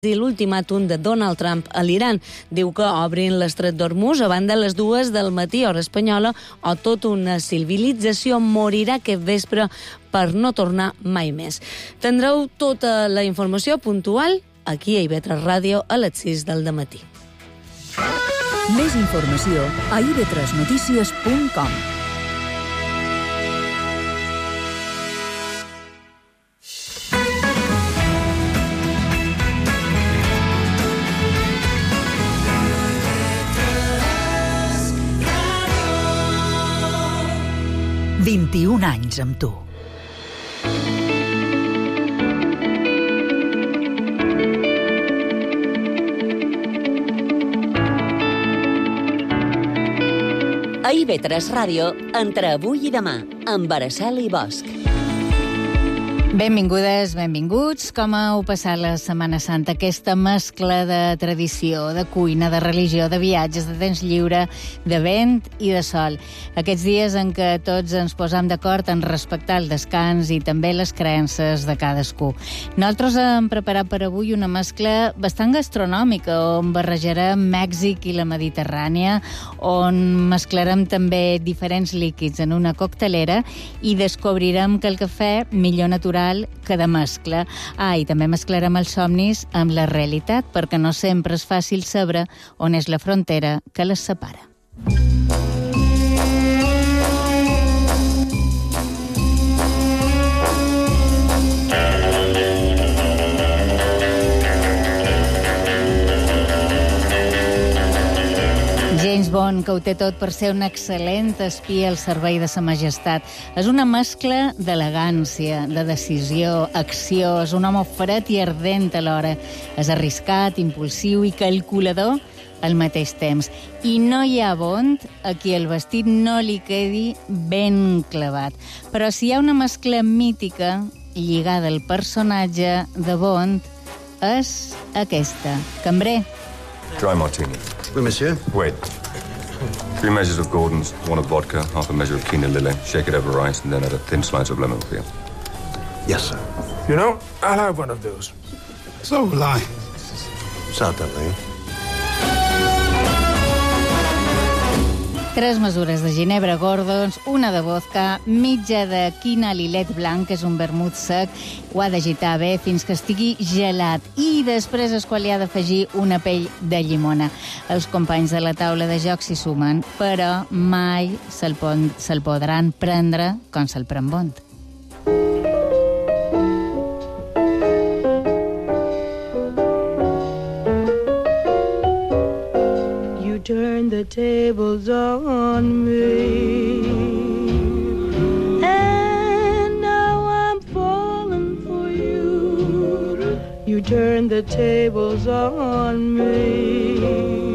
i l'ultimàtum de Donald Trump a l'Iran. Diu que obrin l'estret d'Hormuz abans de les 2 del matí, hora espanyola, o tota una civilització morirà aquest vespre per no tornar mai més. Tindreu tota la informació puntual aquí a IB3 Ràdio a les 6 del dematí. Més informació a ib3notícies.com. «21 anys amb tu». A IB3 Ràdio, entre avui i demà, amb Araceli Bosch. Benvingudes, benvinguts. Com heu passat la Setmana Santa? Aquesta mescla de tradició, de cuina, de religió, de viatges, de temps lliure, de vent i de sol. Aquests dies en què tots ens posam d'acord en respectar el descans i també les creences de cadascú. Nosaltres hem preparat per avui una mescla bastant gastronòmica, on barrejarem Mèxic i la Mediterrània, on mesclarem també diferents líquids en una coctelera i descobrirem que el cafè millor natural que de mescla. I també mesclarem els somnis amb la realitat, perquè no sempre és fàcil saber on és la frontera que les separa. James Bond, que ho té tot per ser un excel·lent espia al servei de sa majestat. És una mescla d'elegància, de decisió, acció. És un home fred i ardent alhora. És arriscat, impulsiu i calculador al mateix temps. I no hi ha Bond a qui el vestit no li quedi ben clavat. Però si hi ha una mescla mítica lligada al personatge de Bond, és aquesta. Cambrer. Dry martini. Oui, monsieur. Wait. 3 measures of Gordon's, 1 of vodka, half a measure of quinoa lily. Shake it over rice and then add a thin slice of lemon peel. Yes, sir. You know, I'll have one of those. So will I. Certainly. 3 mesures de ginebra Gordons, 1 de vodka, mitja de quina lilet blanc, que és un vermut sec. Ho ha d'agitar bé fins que estigui gelat. I després és quan li ha d'afegir una pell de llimona. Els companys de la taula de joc s'hi sumen, però mai se'l podran prendre com se'l pren Bond. Turn the tables on me, and now I'm falling for you. You turn the tables on me.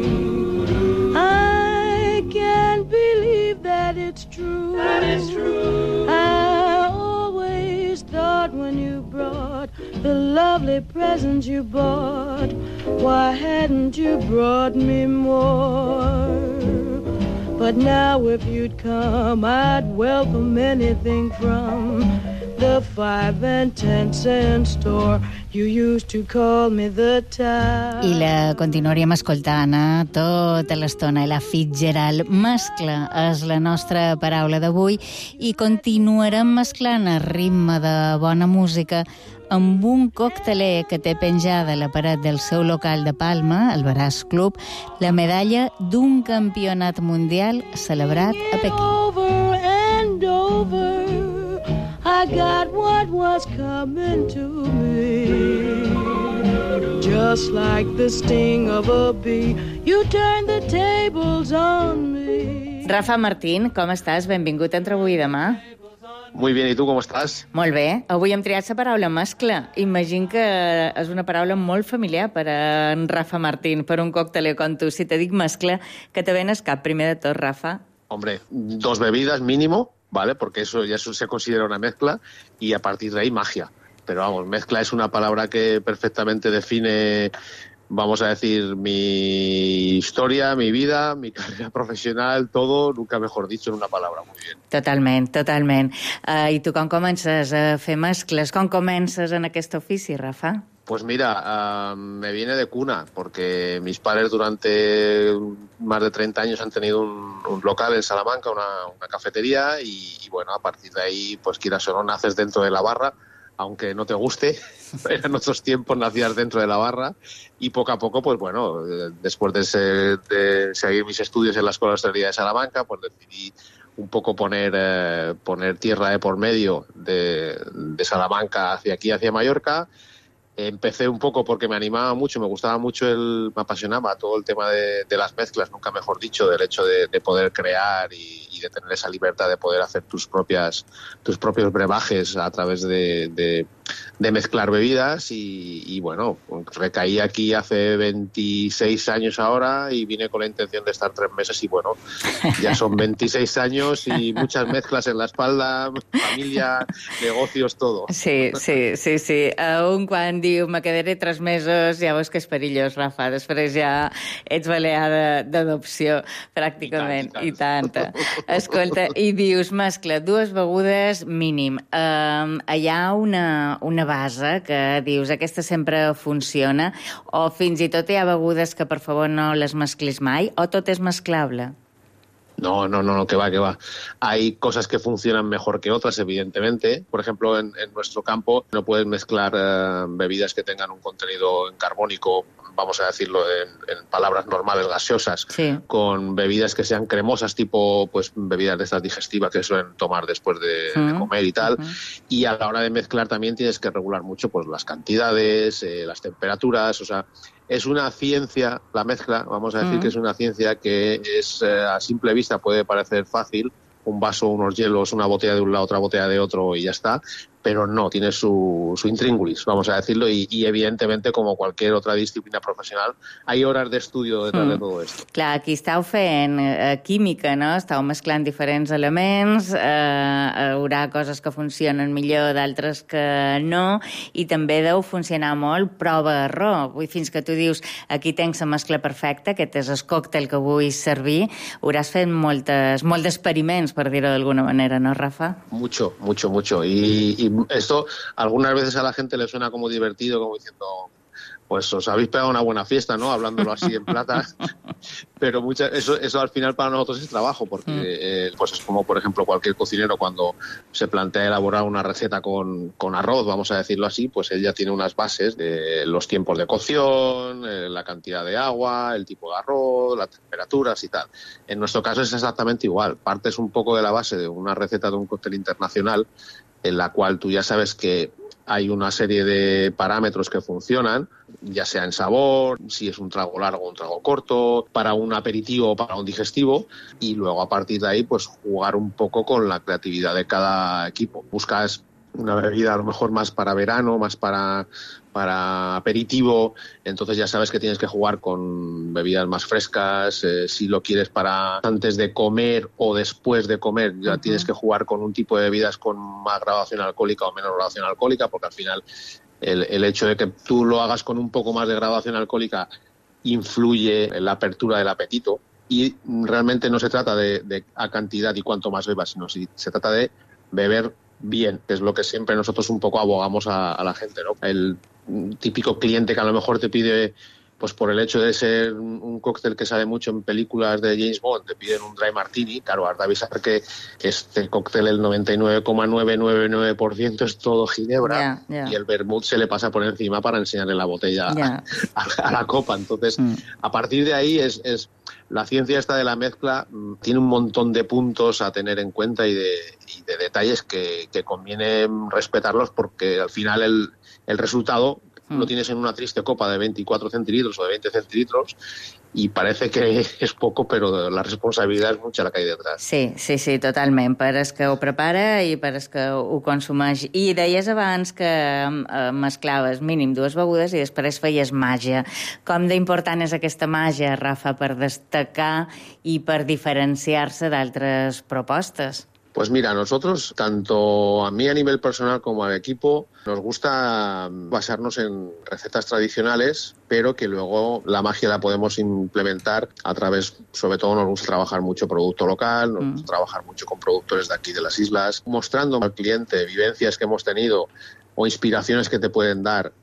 I can't believe that it's true. That is true. I always thought when you brought the lovely presents you bought, why hadn't you brought me more? But now if you'd come, I'd welcome anything from the 5 and 10 cent store. You used to call me the town. I la continuaríem escoltant tota l'estona. La Fitzgerald. Mescla és la nostra paraula d'avui i continuarem mesclant el ritme de bona música amb un cocteler que té penjada a la paret del seu local de Palma, el Baràs Club, la medalla d'un campionat mundial celebrat a Pequín. Over and over, I got what was coming to me. Just like the sting of a bee, you turned the tables on me. Rafa Martín, com estàs? Benvingut entre avui i demà. Muy bien, ¿y tú cómo estás? Molt bé. Avui hem triat la paraula mescla. Imagino que és una paraula molt familiar per a en Rafa Martín, per un cocteler com tu. Si te dic mescla, que te ven al cap primer de tot, Rafa? Hombre, 2 bebidas mínimo, ¿vale? Porque eso se considera una mezcla y a partir de ahí magia. Pero vamos, mezcla es una palabra que perfectamente define vamos a decir, mi historia, mi vida, mi carrera professional, todo, nunca mejor dicho, en una palabra. Muy bien. Totalment, totalment. I tu com comences a fer mescles? Com comences en aquest ofici, Rafa? Pues mira, me viene de cuna, porque mis padres durante más de 30 años han tenido un local en Salamanca, una cafetería, y bueno, a partir de ahí, pues quieras o no, naces dentro de la barra, aunque no te guste, en otros tiempos nacías dentro de la barra, y poco a poco, pues bueno, después de seguir mis estudios en la Escuela de Hostelería de Salamanca, pues decidí un poco poner tierra de por medio de Salamanca hacia aquí, hacia Mallorca. Empecé un poco porque me animaba mucho, me gustaba mucho, me apasionaba todo el tema de las mezclas, nunca mejor dicho, del hecho de poder crear y de tener esa libertad de poder hacer tus propios brebajes a través de mezclar bebidas y bueno, recaí aquí hace 26 años ahora y vine con la intención de estar 3 meses y bueno, ya son 26 años y muchas mezclas en la espalda, familia, negocios, todo. Sí. Un quan diu me quedaré 3 mesos, ja veus que és perillós, Rafa. Després ja ets balear d'adopció, pràcticament. I tant. Escolta, i dius, mescla 2 begudes mínim. Hi ha una base que dius aquesta sempre funciona o fins i tot hi ha begudes que per favor no les mesclis mai o tot és mesclable? No, que va. Hay cosas que funcionan mejor que otras, evidentemente. Por ejemplo, en nuestro campo no puedes mezclar bebidas que tengan un contenido en carbónico, vamos a decirlo en palabras normales, gaseosas, sí, con bebidas que sean cremosas, tipo pues bebidas de estas digestivas que suelen tomar después de comer y tal. Y a la hora de mezclar también tienes que regular mucho pues las cantidades, las temperaturas, o sea, es una ciencia, la mezcla, vamos a decir que es una ciencia que es a simple vista puede parecer fácil, un vaso, unos hielos, una botella de un lado, otra botella de otro y ya está, pero no, tiene su intríngulis, vamos a decirlo, y evidentemente, como cualquier otra disciplina professional, hay horas de estudio detrás de todo esto. Clar, aquí estàu fent química, no? Estàu mesclant diferents elements, hi haurà coses que funcionen millor, d'altres que no, i també deu funcionar molt prova-error. Fins que tu dius, aquí tens la mescla perfecta, aquest és el còctel que vull servir, hauràs fet molts experiments, per dir-ho d'alguna manera, ¿no, Rafa? Mucho. Y esto algunas veces a la gente le suena como divertido, como diciendo, pues os habéis pegado una buena fiesta, ¿no? Hablándolo así en plata. Pero eso al final para nosotros es trabajo, porque pues es como, por ejemplo, cualquier cocinero cuando se plantea elaborar una receta con arroz, vamos a decirlo así, pues él ya tiene unas bases de los tiempos de cocción, la cantidad de agua, el tipo de arroz, las temperaturas y tal. En nuestro caso es exactamente igual. Partes un poco de la base de una receta de un cóctel internacional en la cual tú ya sabes que hay una serie de parámetros que funcionan, ya sea en sabor, si es un trago largo o un trago corto, para un aperitivo o para un digestivo, y luego a partir de ahí pues jugar un poco con la creatividad de cada equipo. Buscas una bebida a lo mejor más para verano, más para aperitivo, entonces ya sabes que tienes que jugar con bebidas más frescas, si lo quieres para antes de comer o después de comer, ya tienes que jugar con un tipo de bebidas con más graduación alcohólica o menos graduación alcohólica, porque al final el hecho de que tú lo hagas con un poco más de graduación alcohólica influye en la apertura del apetito, y realmente no se trata de a cantidad y cuanto más bebas, sino si se trata de beber bien, que es lo que siempre nosotros un poco abogamos a la gente, ¿no? El típico cliente que a lo mejor te pide, pues por el hecho de ser un cóctel que sale mucho en películas de James Bond, te piden un dry martini, claro, has de avisar que este cóctel el 99,999% es todo ginebra, y el vermut se le pasa por encima para enseñarle la botella a la copa. Entonces, a partir de ahí es la ciencia esta de la mezcla tiene un montón de puntos a tener en cuenta y de detalles que conviene respetarlos, porque al final el resultado lo tienes en una triste copa de 24 centilitros o de 20 centilitros i parece que és poco, però la responsabilitat és mucha la que hi detrás. Sí, totalment, per el que ho prepara i per el que ho consumeix. I deies abans que mesclaves mínim 2 begudes i després feies màgia. Com d'important és aquesta màgia, Rafa, per destacar i per diferenciar-se d'altres propostes? Pues mira, nosotros, tanto a mí a nivel personal como al equipo, nos gusta basarnos en recetas tradicionales, pero que luego la magia la podemos implementar a través, sobre todo nos gusta trabajar mucho producto local, nos gusta trabajar mucho con productores de aquí de las islas, mostrando al cliente vivencias que hemos tenido o inspiraciones que te pueden dar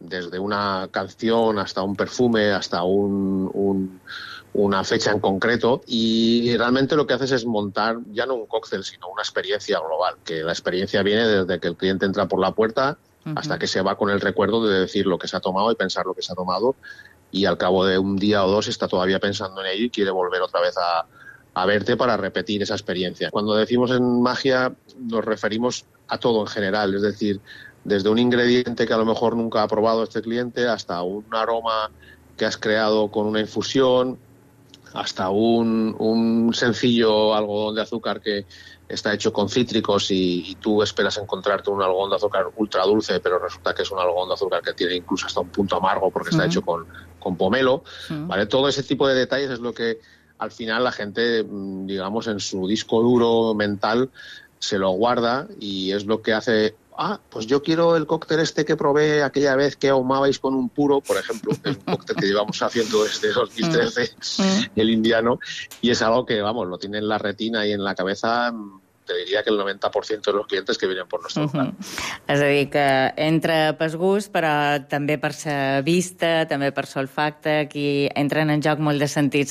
desde una canción hasta un perfume, hasta una fecha en concreto, y realmente lo que haces es montar ya no un cóctel, sino una experiencia global, que la experiencia viene desde que el cliente entra por la puerta hasta que se va con el recuerdo de decir lo que se ha tomado y pensar lo que se ha tomado, y al cabo de un día o dos está todavía pensando en ello y quiere volver otra vez a verte para repetir esa experiencia. Cuando decimos en magia nos referimos a todo en general, es decir, desde un ingrediente que a lo mejor nunca ha probado este cliente hasta un aroma que has creado con una infusión, hasta un sencillo algodón de azúcar que está hecho con cítricos y tú esperas encontrarte un algodón de azúcar ultra dulce, pero resulta que es un algodón de azúcar que tiene incluso hasta un punto amargo porque está hecho con pomelo, ¿vale? Todo ese tipo de detalles es lo que al final la gente, digamos, en su disco duro mental se lo guarda y es lo que hace... pues yo quiero el cóctel este que probé aquella vez que ahumabais con un puro, por ejemplo, que es un cóctel que llevamos haciendo desde 2013, el indiano, y es algo que, vamos, lo tiene en la retina y en la cabeza, te diria que el 90% de los clientes que vienen por nuestro local. És a dir, que entra per gust, però també per sa vista, també per sa olfacte, aquí entren en joc molt de sentits.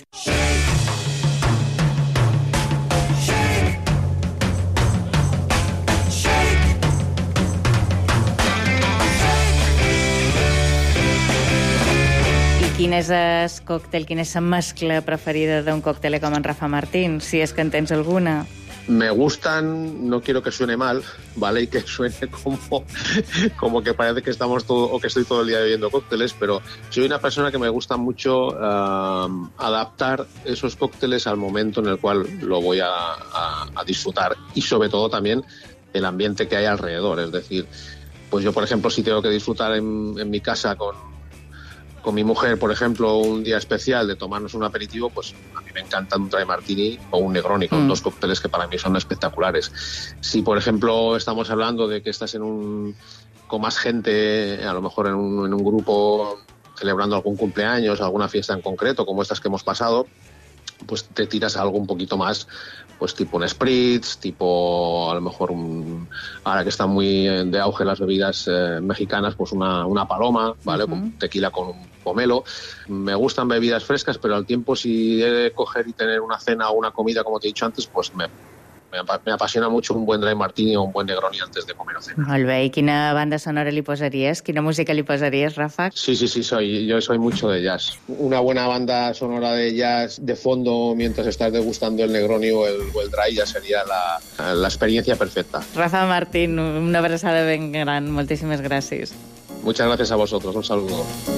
Quin és el còctel, quina és la mescla preferida d'un còctel com en Rafa Martín, si és que en tens alguna? Me gustan, no quiero que suene mal, ¿vale? Y que suene como que parece que estamos todo, o que estoy todo el día bebiendo cócteles, pero soy una persona que me gusta mucho adaptar esos cócteles al momento en el cual lo voy a disfrutar y sobre todo también el ambiente que hay alrededor. Es decir, pues yo, por ejemplo, si tengo que disfrutar en mi casa con mi mujer, por ejemplo, un día especial de tomarnos un aperitivo, pues a mí me encanta un dry martini o un Negroni, con dos cócteles que para mí son espectaculares. Si, por ejemplo, estamos hablando de que estás con más gente, a lo mejor en un grupo celebrando algún cumpleaños, alguna fiesta en concreto, como estas que hemos pasado, pues te tiras a algo un poquito más, pues tipo un spritz, tipo a lo mejor ahora que están muy de auge las bebidas mexicanas, pues una paloma, ¿vale? Con tequila con un pomelo. Me gustan bebidas frescas, pero al tiempo si he de coger y tener una cena o una comida, como te he dicho antes, pues me apasiona mucho un buen dry martini o un buen Negroni antes de comer o cenar. Molt bé, i quina banda sonora li posaries? Quina música li posaries, Rafa? Sí, yo soy mucho de jazz. Una buena banda sonora de jazz de fondo mientras estás degustando el Negroni o el dry ya sería la experiencia perfecta. Rafa Martín, una abraçada ben gran. Moltíssimes gràcies. Muchas gracias a vosotros. Un saludo.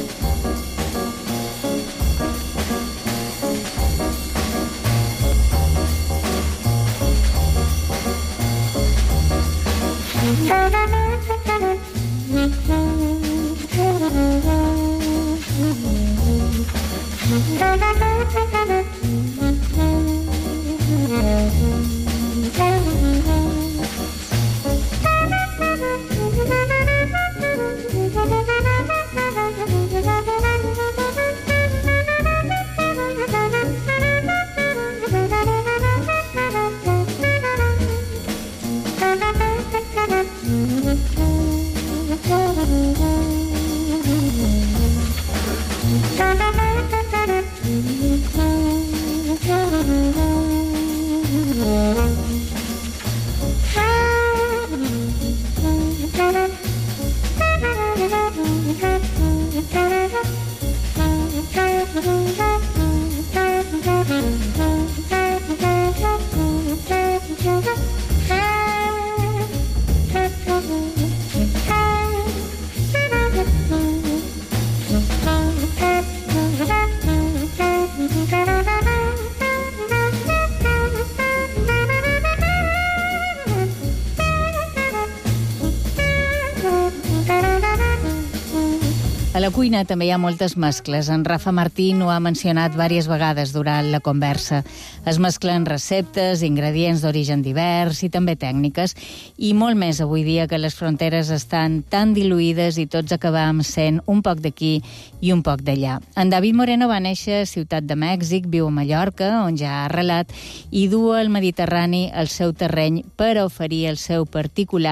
A la cuina també hi ha moltes mescles. En Rafa Martín ho ha mencionat diverses vegades durant la conversa. Es mesclen receptes, ingredients d'origen divers i també tècniques. I molt més avui dia que les fronteres estan tan diluïdes i tots acabam sent un poc d'aquí i un poc d'allà. En David Moreno va néixer a Ciutat de Mèxic, viu a Mallorca, on ja ha arrelat, i du al Mediterrani el seu terreny per oferir el seu particular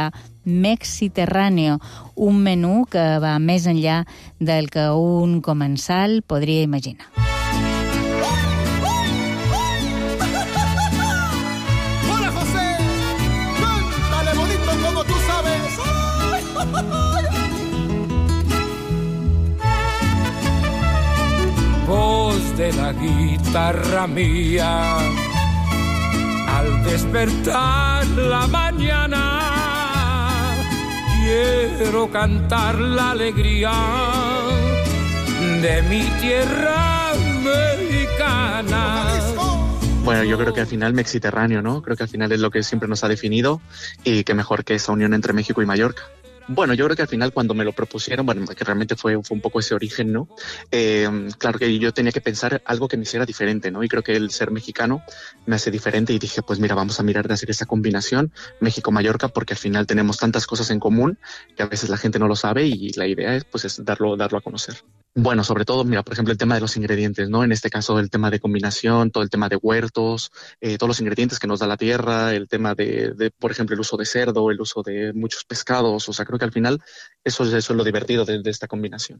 Mexiterráneo, un menú que va més enllà del que un comensal podria imaginar. Hola, José, cántale bonito como tú sabes. Voz de la guitarra mía, al despertar la mañana, quiero cantar la alegría de mi tierra mexicana. Bueno, yo creo que al final Mexiterráneo, ¿no? Creo que al final es lo que siempre nos ha definido y que mejor que esa unión entre México y Mallorca. Bueno, yo creo que al final cuando me lo propusieron, bueno, que realmente fue un poco ese origen, ¿no? Claro que yo tenía que pensar algo que me hiciera diferente, ¿no? Y creo que el ser mexicano me hace diferente y dije, pues mira, vamos a mirar de hacer esa combinación México-Mallorca porque al final tenemos tantas cosas en común que a veces la gente no lo sabe y la idea es, pues, es darlo a conocer. Bueno, sobre todo, mira, por ejemplo, el tema de los ingredientes, ¿no? En este caso, el tema de combinación, todo el tema de huertos, todos los ingredientes que nos da la tierra, el tema de, por ejemplo, el uso de cerdo, el uso de muchos pescados. O sea, creo que al final eso es lo divertido de esta combinación.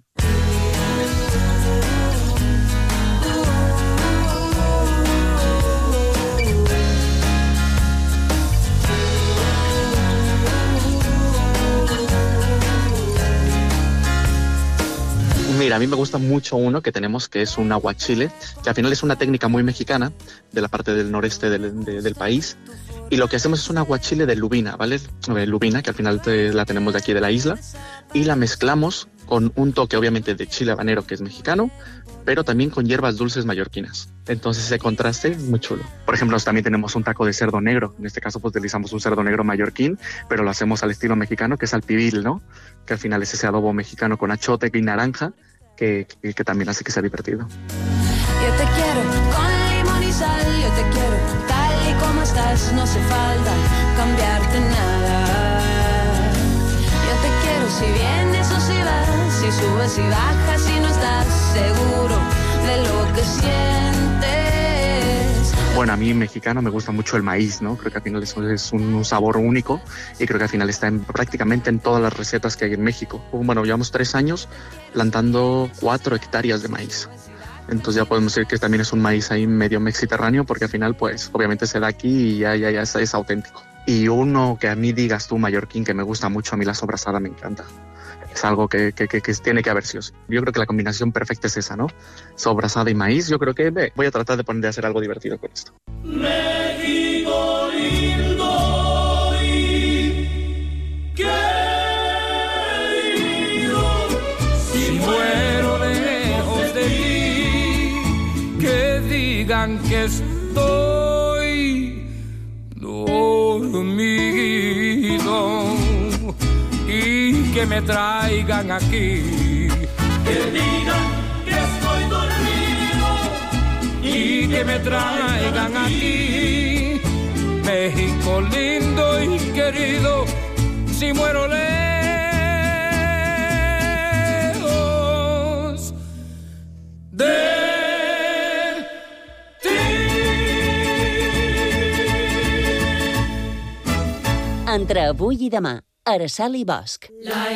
Mira, a mí me gusta mucho uno que tenemos que es un aguachile, que al final es una técnica muy mexicana de la parte del noreste del país. Y lo que hacemos es un aguachile de lubina, ¿vale? Lubina, que al final la tenemos de aquí de la isla. Y la mezclamos con un toque, obviamente, de chile habanero, que es mexicano, pero también con hierbas dulces mallorquinas. Entonces ese contraste es muy chulo. Por ejemplo, también tenemos un taco de cerdo negro. En este caso, pues utilizamos un cerdo negro mallorquín, pero lo hacemos al estilo mexicano, que es al pibil, ¿no? Que al final es ese adobo mexicano con achote y naranja, que también hace que sea divertido. Yo te quiero con limón y sal, yo te quiero tal y como estás, no hace falta cambiarte nada. Yo te quiero si vienes o si vas, si subes y bajas y no estás seguro de lo que sientes. Bueno, a mí mexicano me gusta mucho el maíz, ¿no? Creo que al final eso es un sabor único y creo que al final está prácticamente en todas las recetas que hay en México. Bueno, llevamos 3 años plantando 4 hectáreas de maíz. Entonces ya podemos decir que también es un maíz ahí medio mexiterráneo porque al final, pues, obviamente se da aquí y ya es auténtico. Y uno que a mí digas tú, mallorquín, que me gusta mucho, a mí la sobrasada me encanta. Es algo que tiene que haber sí o sí. Yo creo que la combinación perfecta es esa, ¿no? Sobrasada y maíz. Yo creo que voy a tratar de hacer algo divertido con esto. México lindo y querido, si muero lejos de ti, que digan que estoy dormido y que me traigan aquí, que digan que estoy dormido y que me traigan aquí, México lindo y querido, si muero lejos de ti. Entre avui i demà, Araceli Bosch.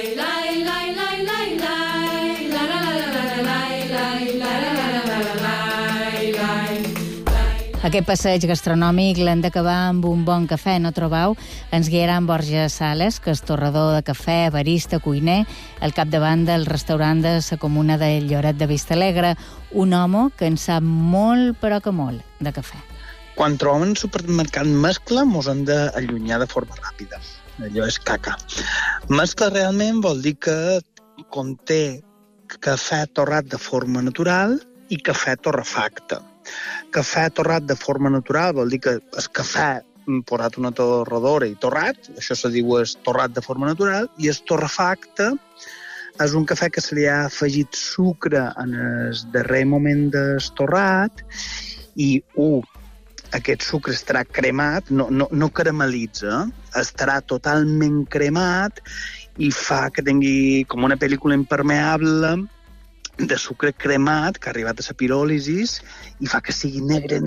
Aquest passeig gastronòmic l'hem d'acabar amb un bon cafè, no trobau? Ens guiarà en Borja Sales, que és torrador de cafè, barista, cuiner, al capdavant del restaurant de la comuna de Lloret de Vistalegre, un home que en sap molt, però que molt, de cafè. Quan trobem un supermercat mescla, mos hem d'allunyar de forma ràpida. Allò és caca. Mescla realment vol dir que conté cafè torrat de forma natural i cafè torrefacte. Cafè torrat de forma natural vol dir que el cafè posat una torradora i torrat, això se diu és torrat de forma natural, i el torrefacte és un cafè que se li ha afegit sucre en el darrer moment del torrat i aquest sucre estarà cremat, no caramelitza, estarà totalment cremat i fa que tingui com una pel·lícula impermeable de sucre cremat que ha arribat a la piròlisis i fa que sigui negre.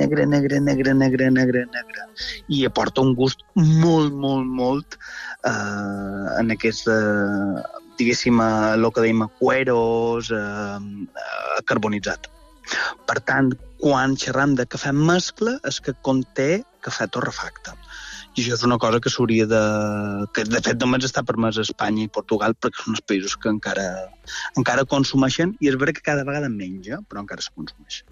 I aporta un gust molt en aquest, diguéssim, el que dèiem, cueros, carbonitzat. Per tant, quan xerram de cafè mescla és que conté cafè torrefacte. I això és una cosa que s'hauria de... que de fet només està permès a Espanya i Portugal perquè són els països que encara consumeixen, i és veritat que cada vegada menys, però encara se consumeix.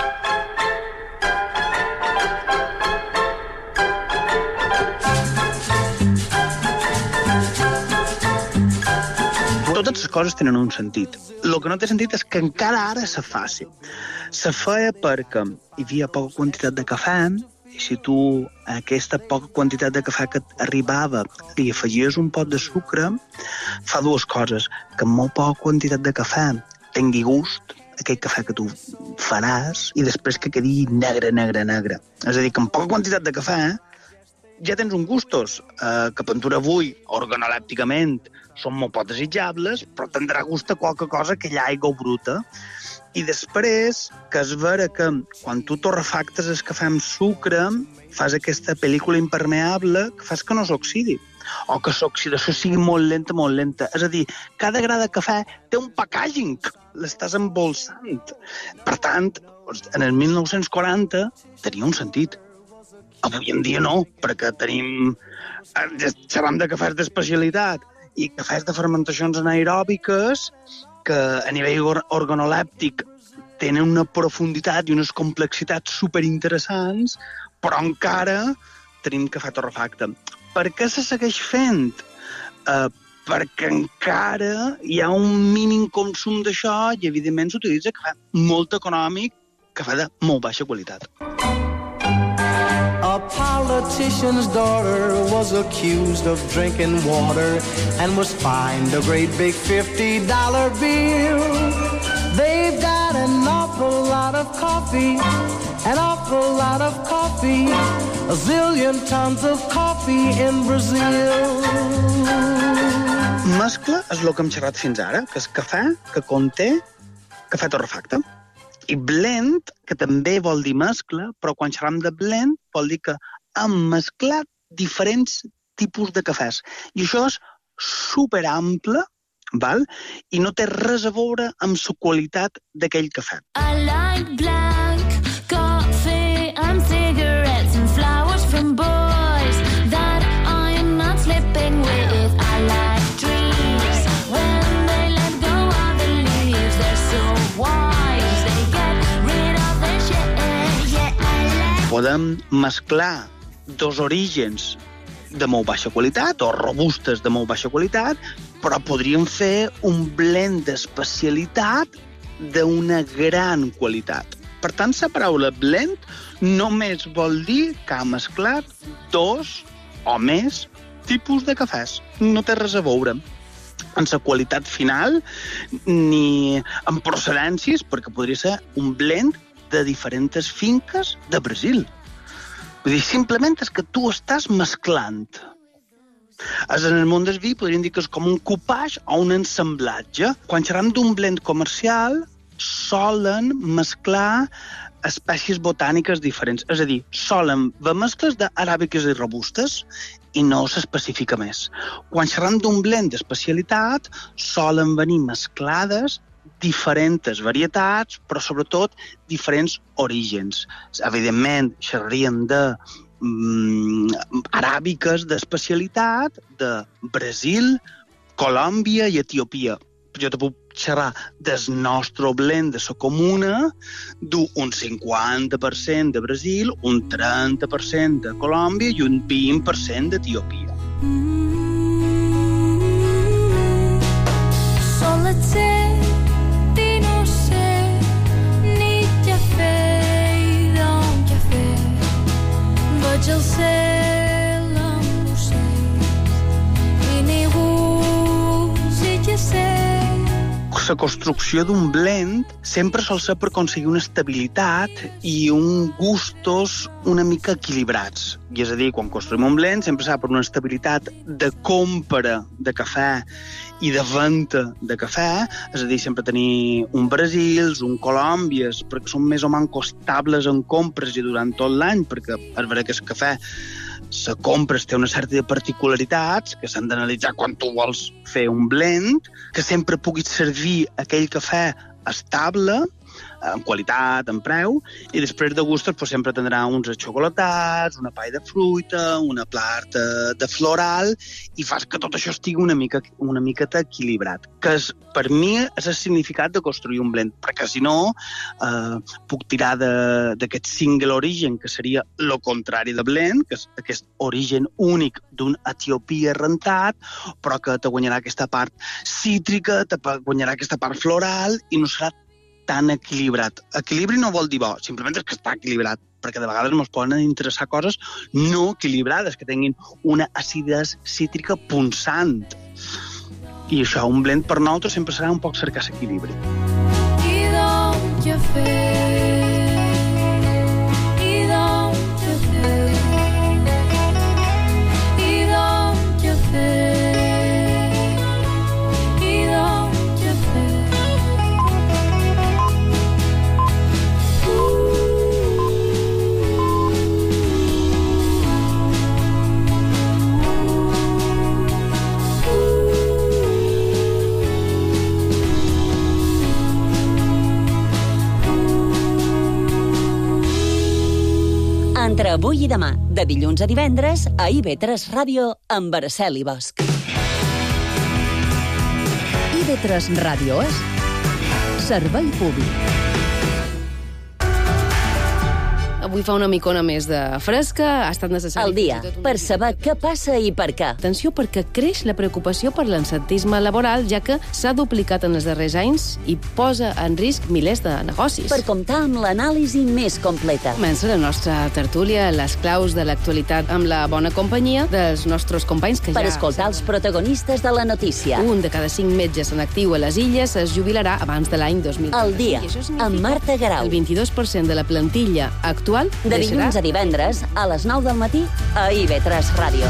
Totes les coses tenen un sentit. El que no té sentit és que encara ara se faci. Se feia perquè hi havia poca quantitat de cafè, i si tu a aquesta poca quantitat de cafè que arribava li afegies un pot de sucre, fa dues coses: que amb molt poca quantitat de cafè tingui gust, aquell cafè que tu faràs, i després que quedi negre. És a dir, que amb poca quantitat de cafè ja tens uns gustos que pintura avui, organolèpticament, són molt poc desitjables, però tindrà gust a qualque cosa que hi ha aigua bruta. I després, que és vera que quan tu torrefactes el cafè amb sucre, fas aquesta pel·lícula impermeable que fas que no s'oxidi, o que l'oxidació sigui molt lenta. És a dir, cada gra de cafè té un packaging, l'estàs embolsant. Per tant, en el 1940 tenia un sentit. Avui en dia no, perquè xerram de cafès d'especialitat i cafès de fermentacions anaeròbiques que a nivell organolèptic tenen una profunditat i unes complexitats superinteressants, però encara tenim cafè torrefacte. Per què se segueix fent? Perquè encara hi ha un mínim consum d'això i, evidentment, s'utilitza cafè molt econòmic, cafè de molt baixa qualitat. A politician's daughter was accused of drinking water and was fined a great big $50 bill. They've got an awful lot of coffee, a zillion tons of coffee in Brazil. Mescla és el que hem xerrat fins ara, que és cafè que conté cafè torrefacte. I blend, que també vol dir mescla, però quan xerram de blend vol dir que hem mesclat diferents tipus de cafès. I això és superample, val? I no té res a veure amb la qualitat d'aquell cafè. I like black coffee and cigarettes and flowers from boys that I'm not sleeping with. I like trees when they let go of the leaves. They're so wise, they get rid of the shit. Yeah, I like... Podem mesclar dos orígens de molt baixa qualitat o robustes de molt baixa qualitat, però podríem fer un blend d'especialitat d'una gran qualitat. Per tant, la paraula blend només vol dir que ha mesclat dos o més tipus de cafès. No té res a veure en la qualitat final ni en procedències, perquè podria ser un blend de diferents finques de Brasil. Vull dir, simplement és que tu estàs mesclant. En el món del vi podríem dir que és com un coupage o un ensamblatge. Quan xerram d'un blend comercial, solen mesclar espècies botàniques diferents. És a dir, solen haver mescles d'aràbiques i robustes i no s'especifica més. Quan xerram d'un blend d'especialitat, solen venir mesclades diferents varietats, però sobretot diferents orígens. Evidentment, xerraríem de aràbiques d'especialitat de Brasil, Colòmbia i Etiòpia. Jo te puc xerrar del nostre blend de la comuna, d'un 50% de Brasil, un 30% de Colòmbia i un 20% d'Etiòpia. Vaig al cel amb ocells i ningú si ja sé. la construcció d'un blend sempre sol ser per aconseguir una estabilitat i uns gustos una mica equilibrats. I és a dir, quan construïm un blend sempre s'ha per una estabilitat de compra de cafè i de venda de cafè, és a dir, sempre tenir un Brasils, un Colòmbies, perquè són més o menys estables en compres i durant tot l'any, perquè és veritat que el cafè la compra té una certa de particularitats que s'han d'analitzar quan tu vols fer un blend, que sempre puguis servir aquell cafè estable, en qualitat, en preu, i després de gustos pues, sempre tindrà uns xocolatats, una palla de fruita, una plata de floral, i fas que tot això estigui una miqueta equilibrat. Que per mi és el significat de construir un blend, perquè si no puc tirar d'aquest single origen, que seria el contrari de blend, que és aquest origen únic d'un Etiòpia rentat, però que te guanyarà aquesta part cítrica, te guanyarà aquesta part floral, i no serà tan equilibrat. Equilibri no vol dir bo, simplement és que està equilibrat, perquè de vegades ens poden interessar coses no equilibrades, que tinguin una acidesa cítrica punçant. I això, un blend per nosaltres sempre serà un poc cercar l'equilibri. I don't you feel? I don't you feel? I don't you feel? Entre avui i demà, de dilluns a divendres, a IB3 Ràdio, amb Araceli Bosch. IB3 Ràdio és servei públic. Avui fa una micona més de fresca, ha estat necessari... El dia, per saber què passa i per què. Atenció, perquè creix la preocupació per l'absentisme laboral, ja que s'ha duplicat en els darrers anys i posa en risc milers de negocis. Per comptar amb l'anàlisi més completa. Comença la nostra tertúlia, les claus de l'actualitat amb la bona companyia dels nostres companys que per escoltar els protagonistes de la notícia. Un de cada 5 metges en actiu a les Illes es jubilarà abans de l'any 2020. El dia, amb Marta Garau. El 22% de la plantilla actual de dilluns a divendres, a les 9 del matí, a IB3 Ràdio.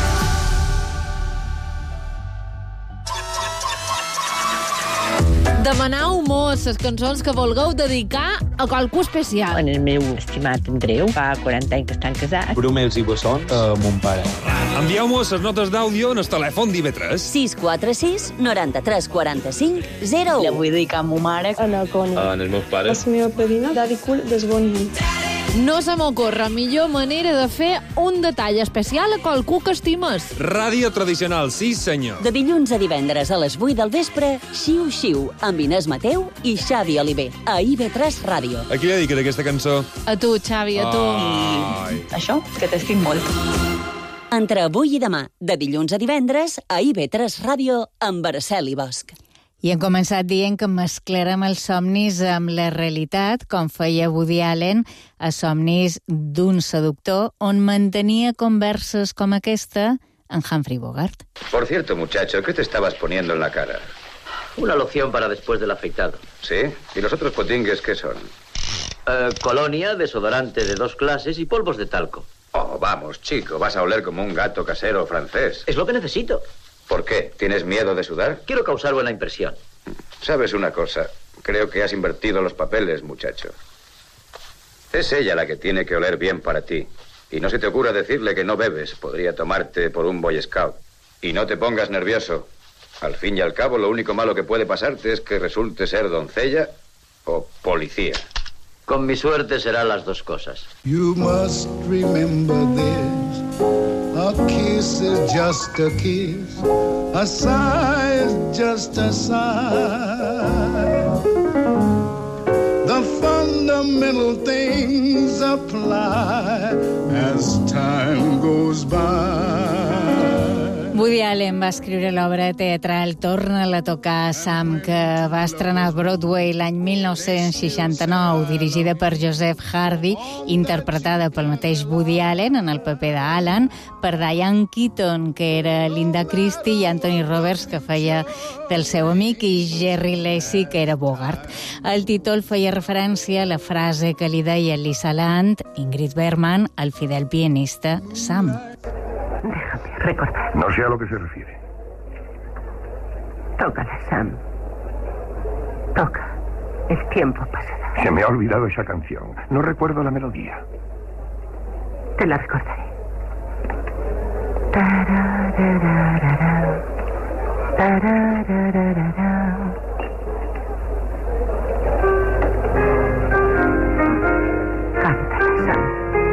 Demanau mos les cançons que vulgueu dedicar a qualcú especial. En el meu estimat Andreu, fa 40 anys que estan casats. Brumels i bessons a mon pare. Envieu-mos les notes d'àudio en el telèfon d'IB3. 646 93 45 01. La vull dedicar a ma mare. A la Coni. En els meus pares. La meva padrina, Daddy Cool d'Esboniment. No se m'ocorre millor manera de fer un detall especial a qualcú que estimes. Ràdio tradicional, sí senyor. De dilluns a divendres a les 8 del vespre, Xiu Xiu, amb Inés Mateu i Xavi Oliver, a IB3 Ràdio. A qui dediques aquesta cançó? A tu, Xavi, a tu. Ai. Això, que t'estim molt. Entre avui i demà, de dilluns a divendres, a IB3 Ràdio, amb Araceli Bosch. I hem començat dient que mesclarem els somnis amb la realitat, com feia Woody Allen a Somnis d'un seductor, on mantenia converses com aquesta en Humphrey Bogart. Por cierto, muchacho, ¿qué te estabas poniendo en la cara? Una loción para después del afeitado. ¿Sí? ¿Y los otros potingues qué son? Colonia, desodorante de 2 clases y polvos de talco. Oh, vamos, chico, vas a oler como un gato casero francés. Es lo que necesito. ¿Por qué? ¿Tienes miedo de sudar? Quiero causar buena impresión. ¿Sabes una cosa? Creo que has invertido los papeles, muchacho. Es ella la que tiene que oler bien para ti. Y no se te ocurra decirle que no bebes. Podría tomarte por un Boy Scout. Y no te pongas nervioso. Al fin y al cabo, lo único malo que puede pasarte es que resulte ser doncella o policía. Con mi suerte serán las 2 cosas. You must remember this. A kiss is just a kiss. A sigh is just a sigh. The fundamental things apply as time goes by. Woody Allen va escriure l'obra teatral Torna-la a tocar, Sam, que va estrenar a Broadway l'any 1969, dirigida per Joseph Hardy, interpretada pel mateix Woody Allen en el paper d'Alan, per Diane Keaton, que era Linda Christie, i Anthony Roberts, que feia del seu amic, i Jerry Lacy, que era Bogart. El títol feia referència a la frase que li deia Lisa Land, Ingrid Bergman, al fidel pianista Sam. Recordar. No sé a lo que se refiere. Tócala, Sam. Toca. El tiempo pasará. Se me ha olvidado esa canción. No recuerdo la melodía. Te la recordaré. Tararararara. Tararararara. Cántala, Sam.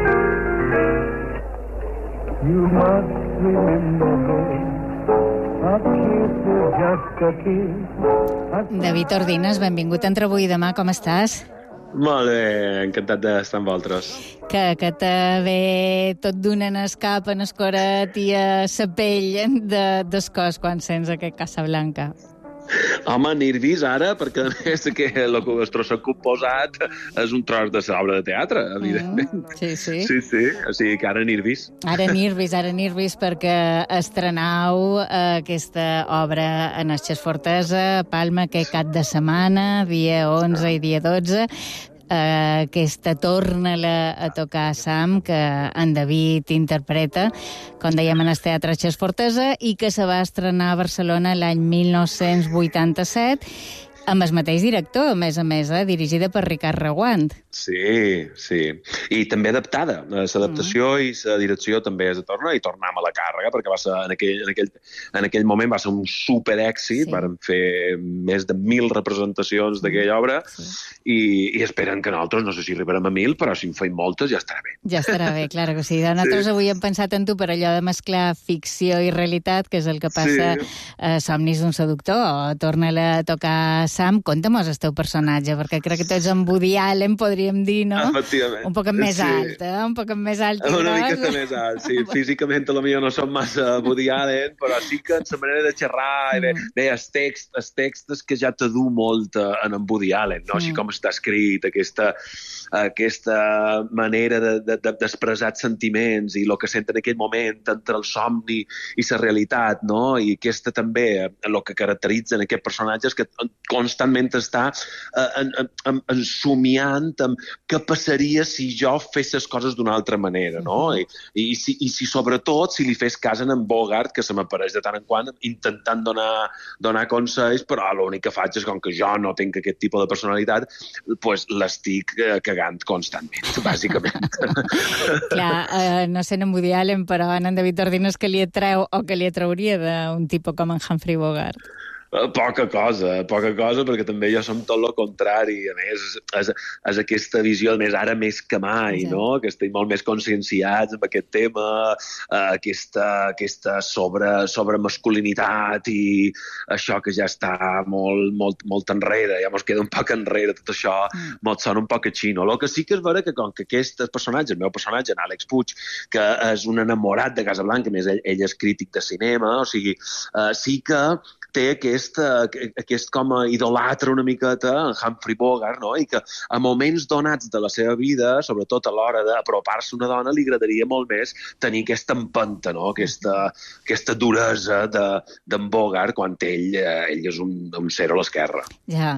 You must remember a kiss is just a kiss. David Ordines, benvingut entre avui i demà, com estàs? Molt bé, encantat d'estar amb vosaltres. Que te ve tot donant escap en escoret i a sa pell d'escòs quan sents aquest Casablanca. Home, nervis ara, perquè a més que el tros que he posat és un tros de l'obra de teatre, evidentment. Sí. O sigui que ara nervis. Ara nervis, perquè estrenau aquesta obra en Esches Fortesa, a Palma, aquest cap de setmana, dia 11 i dia 12, aquesta Torna-la a tocar, Sam, que en David interpreta, com dèiem, en el Teatre Esches Fortesa, i que se va estrenar a Barcelona l'any 1987, amb el mateix director, a més, dirigida per Ricard Reguant. Sí. I també adaptada. L'adaptació i la direcció també és de Torna, i tornem a la càrrega, perquè va ser en aquell moment va ser un superèxit, sí. Varen fer més de 1.000 representacions d'aquella obra, i esperen que nosaltres, no sé si arribarem a 1.000, però si en feim moltes ja estarà bé. Ja estarà bé, clar que sí. Nosaltres avui hem pensat en tu per allò de mesclar ficció i realitat, que és el que passa a Somnis d'un seductor, o Torna-la a tocar, Sam. Conta'm-nos el teu personatge, perquè crec que tu ets en Woody Allen, podríem dir, no? Efectivament. Un poc més alt, Un poc més alt i una gros. miqueta més alt, sí. Físicament, potser no som massa Woody Allen, però sí que en la manera de xerrar, bé, els textos que ja te du molt en Woody Allen, no? Així com està escrit, aquesta manera d'expressar sentiments i el que sent en aquell moment entre el somni i la realitat, no? I aquesta també, el que caracteritza en aquest personatge és que constantment està somiant amb què passaria si jo fes les coses d'una altra manera, no? I si sobretot, si li fes cas en Bogart, que se m'apareix de tant en quant, intentant donar consells, però l'únic que faig és, com que jo no tinc aquest tipus de personalitat, doncs l'estic cagant constantment, bàsicament. Clar, no sé en Woody Allen, però en David Ordines que li atreu o que li atrauria d'un tipus com en Humphrey Bogart. Poca cosa, perquè també jo som tot el contrari. A més, és aquesta visió, a més, ara més que mai, no? Que estem molt més conscienciats amb aquest tema, aquesta sobre masculinitat i això que ja està molt enrere, ja mos queda un poc enrere, tot això mos sona un poc a xino. El que sí que és vera que com que aquest personatge, el meu personatge, en Àlex Puig, que és un enamorat de Casablanca, a més ell és crític de cinema, o sigui, sí que té aquest com a idolatre una miqueta en Humphrey Bogart, no? I que a moments donats de la seva vida, sobretot a l'hora d'apropar-se a una dona, li agradaria molt més tenir aquesta empenta, no? Aquesta duresa d'en Bogart quan ell és un ser a l'esquerra. Ja.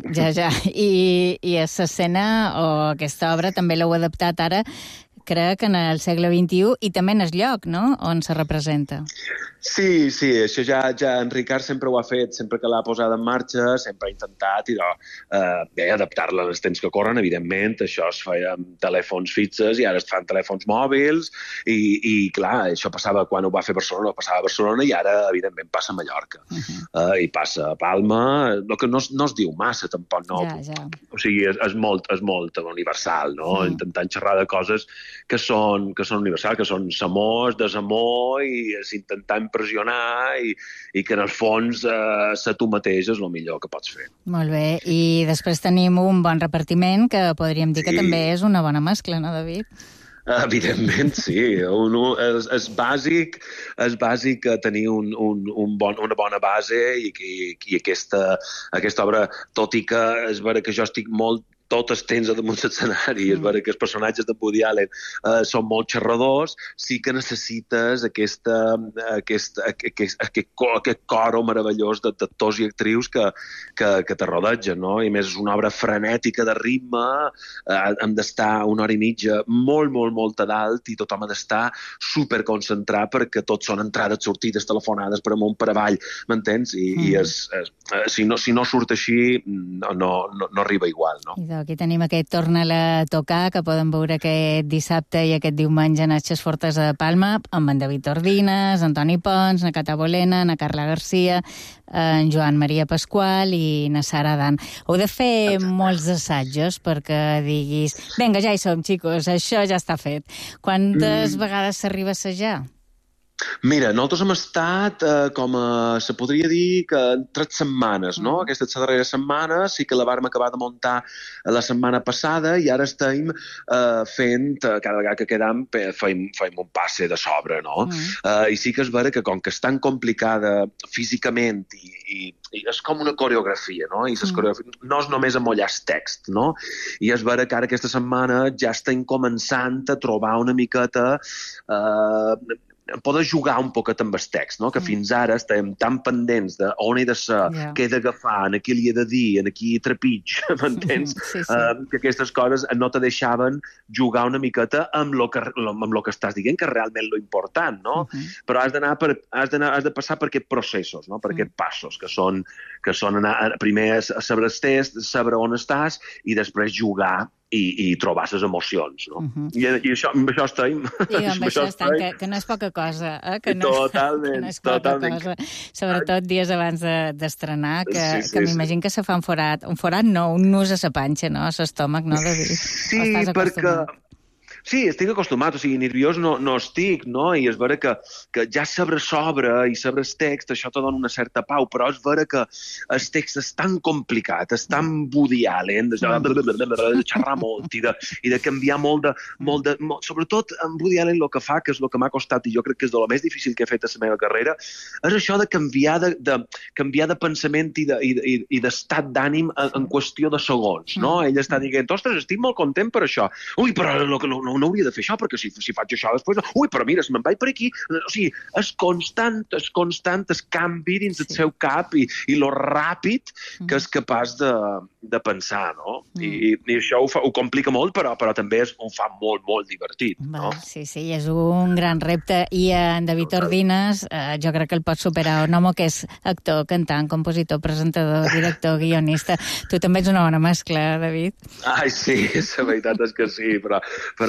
I l'escena o aquesta obra també l'heu adaptat ara, crec, en el segle XXI, i també en el lloc, no?, on se representa. Sí, això ja en Ricard sempre ho ha fet, sempre que l'ha posada en marxa, sempre ha intentat adaptar-la als temps que corren, evidentment, això es feia amb telèfons fixes i ara es fan telèfons mòbils i clar, això passava quan ho va fer Barcelona, passava a Barcelona i ara, evidentment, passa a Mallorca. I passa a Palma, el que no es diu massa, tampoc, no. Ja. O sigui, és molt universal, no? Intentant xerrar de coses que són universals, que són amor, desamor i intentar impressionar i que en el fons ser tu mateix és el millor que pots fer. Molt bé, i després tenim un bon repartiment que podríem dir que també és una bona mescla, no, David? Evidentment, sí. És bàsic tenir una bona base i aquesta obra, tot i que és vera que jo estic molt tot el temps damunt l'escenari, és vera que els personatges de Woody Allen són molt xerradors, sí que necessites aquest coro meravellós d'actors i actrius que te rodegen, no? I més és una obra frenètica de ritme, hem d'estar una hora i mitja molt a dalt i tothom ha d'estar superconcentrat perquè tots són entrades, sortides, telefonades per amunt, per avall, m'entens? I si no surt així, no arriba igual, no? Aquí tenim aquest Torna-la a tocar, que poden veure aquest dissabte i aquest diumenge a les Fortes de Palma, amb en David Ordines, en Toni Pons, na Cata Bolena, na Carla Garcia, en Joan Maria Pasqual i na Sara Dan. Heu de fer molts assajos perquè diguis, vinga, ja hi som, xicos, això ja està fet. Quantes vegades s'arriba a assajar? Mira, nosaltres hem estat, se podria dir que en 3 setmanes, no? Aquesta darrera setmana sí que la vàrem acabar de muntar la setmana passada i ara estem fent, cada vegada que quedam, fem un passe de sobre, no? I sí que és vera que com que és tan complicada físicament i és com una coreografia, no? I no és només amollar el text, no? I és vera que ara aquesta setmana ja estem començant a trobar una miqueta poder jugar un poquet amb el text, no? Que fins ara estem tan pendents de on he de ser, què he d'agafar, en qui li he de dir, en qui trepig, m'entens? Que aquestes coses no te deixaven jugar una miqueta amb lo que estàs dient, que és realment lo important, no? Però has de passar per aquests processos, no? Per aquests passos, que són anar primer a saber el test, saber on estàs i després jugar i trobar les emocions, no? I amb això estem. I amb això estem, que no és poca cosa, que no és poca cosa. Sobretot dies abans d'estrenar, que m'imagino que se fa un forat no, un nus a la panxa, no? A l'estómac, no? Sí, perquè... Sí, estic acostumat, o sigui, nerviós no estic, no? I és vera que ja saber i saber el text, això te dona una certa pau, però és vera que el text és tan complicat, és tan Woody Allen, de xerrar molt i de canviar molt de... Sobretot en Woody Allen el que fa, que és el que m'ha costat, i jo crec que és el més difícil que he fet a la meva carrera, és això de canviar de pensament i d'estat d'ànim en qüestió de segons, no? Ell està dient, ostres, estic molt content per això. Ui, però no hauria de fer això, perquè si faig això després... Ui, però mira, si me'n vaig per aquí... O sigui, és constant el canvi dins el seu cap i lo ràpid que és capaç de pensar, no? I això ho complica molt, però també ho fa molt divertit, no? Sí, és un gran repte. I en David Ordines, jo crec que el pot superar un home que és actor, cantant, compositor, presentador, director, guionista. Tu també ets una bona mescla, David. Ai, sí, la veritat és que sí, però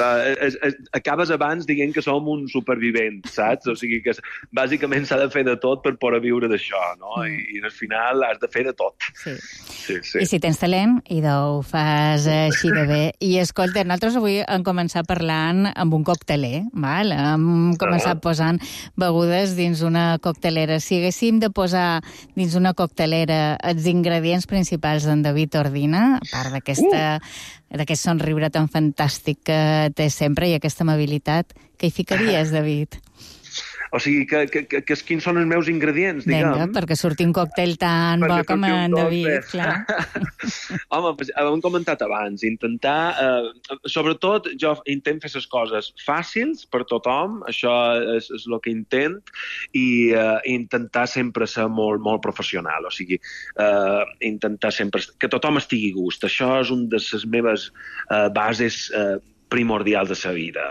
acabes abans dient que som un supervivent, saps? O sigui que bàsicament s'ha de fer de tot per poder viure d'això, no? I al final has de fer de tot. Sí. I si tens talent, ho fas així de bé. I escolta, nosaltres avui hem començat parlant amb un cocteler, val? Hem començat posant begudes dins una coctelera. Si haguéssim de posar dins una coctelera els ingredients principals d'en David Ordina, a part d'aquest somriure tan fantàstic que té sempre i aquesta amabilitat, què hi ficaries, David? O sigui, quins són els meus ingredients, diguem? Vinga, perquè surti un còctel tan bo com en David, clar. Home, hem comentat abans, intentar... Sobretot, jo intento fer les coses fàcils per tothom, això és el que intent, i intentar sempre ser molt professional, o sigui, intentar sempre... Que tothom estigui a gust. Això és una de les meves bases primordials de la vida.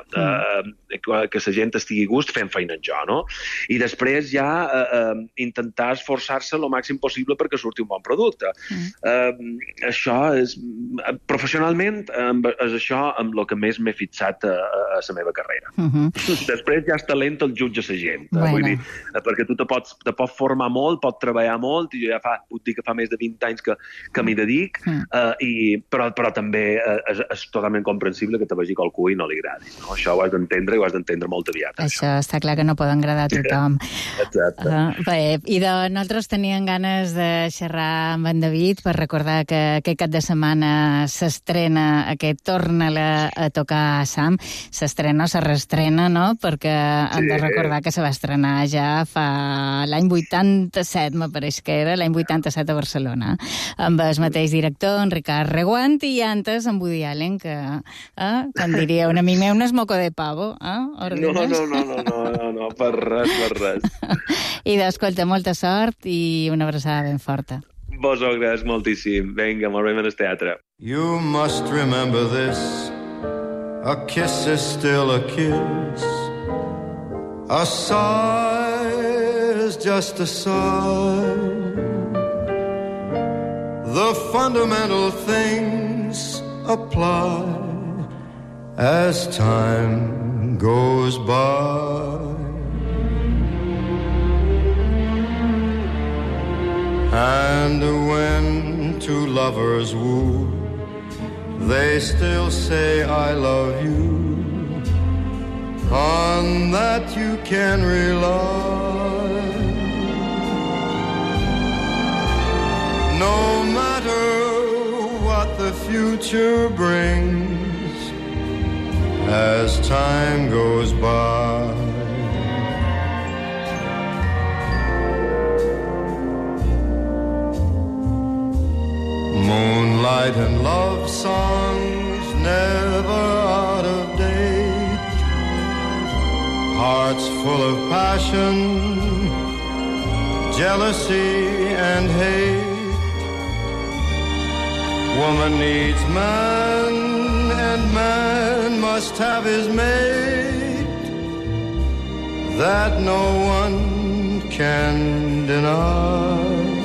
Que la gent estigui a gust fent feina en jo, no? I després ja intentar esforçar-se el màxim possible perquè surti un bon producte. Això és... Professionalment, és això amb el que més m'he fixat a la meva carrera. Després ja és talent el jutge la gent. Vull dir, perquè tu te pots formar molt, pots treballar molt, i jo ja puc dir que fa més de 20 anys que m'hi dedic, però també és totalment comprensible que te vegi hagi qualcú i no li agradi. No? Això ho has d'entendre i ho has d'entendre molt aviat. Això està clar que no poden agradar a tothom. Exacte. Bé, i nosaltres teníem ganes de xerrar amb en David per recordar que aquest cap de setmana s'estrena aquest Torna-la a tocar Sam. S'estrena o se reestrena, no? Perquè hem de recordar que se va estrenar ja fa l'any 87, m'apareix que era, l'any 87 a Barcelona, amb el mateix director, en Ricard Reguant, i antes en Woody Allen, que em diria un amic meu, no és moco de pavo, No, per res. I d'escolta, molta sort i una abraçada ben forta. Vosaltres moltíssim. Vinga, molt bé en el teatre. You must remember this. A kiss is still a kiss. A sigh is just a sigh. The fundamental things apply as time goes by. And when two lovers woo, they still say I love you. On that you can rely. No matter what the future brings, as time goes by. Moonlight and love songs never out of date. Hearts full of passion, jealousy and hate. Woman needs man, and man must have his mate. That no one can deny.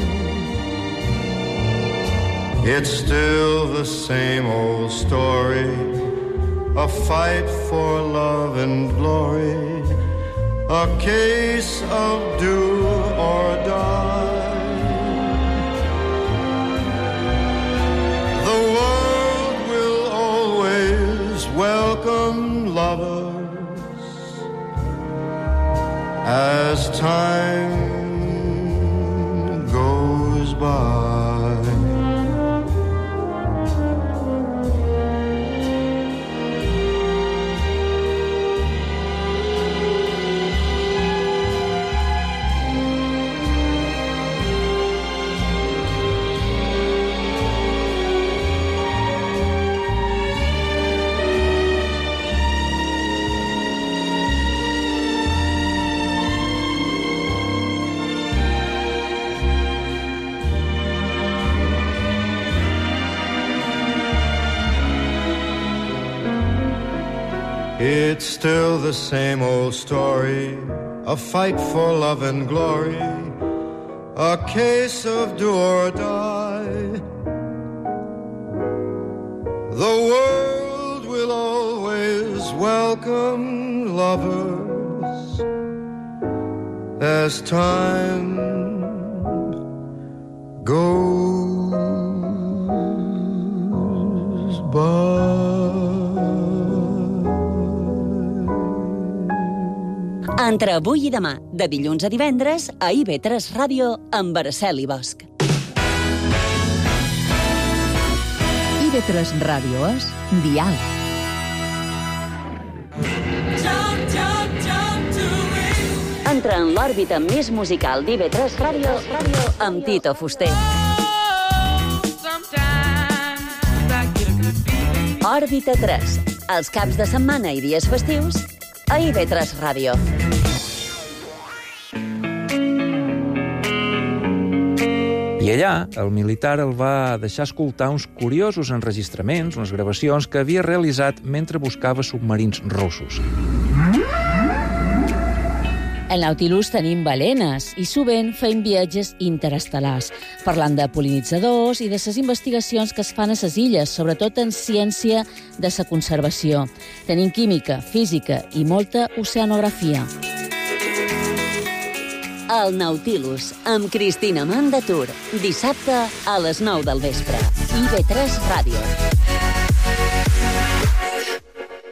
It's still the same old story, a fight for love and glory, a case of do or die. The world will always welcome lovers as time goes by. It's still the same old story, a fight for love and glory, a case of do or die. The world will always welcome lovers as time goes by. Entre avui i demà, de dilluns a divendres, a IB3 Ràdio, amb Araceli Bosch. IB3 Ràdio és Dial. Entra en l'òrbita més musical d'IB3 Ràdio amb Tito Fuster. Òrbita 3, els caps de setmana i dies festius, a IB3 Ràdio. I allà, el militar el va deixar escoltar uns curiosos enregistraments, unes gravacions que havia realitzat mentre buscava submarins russos. Al Nautilus tenim balenes i sovint feim viatges interestel·lars, parlant de pol·linitzadors i de les investigacions que es fan a les illes, sobretot en ciència de la conservació. Tenim química, física i molta oceanografia. El Nautilus, amb Cristina Mandatur, dissabte a les 9 del vespre. IB3 Ràdio.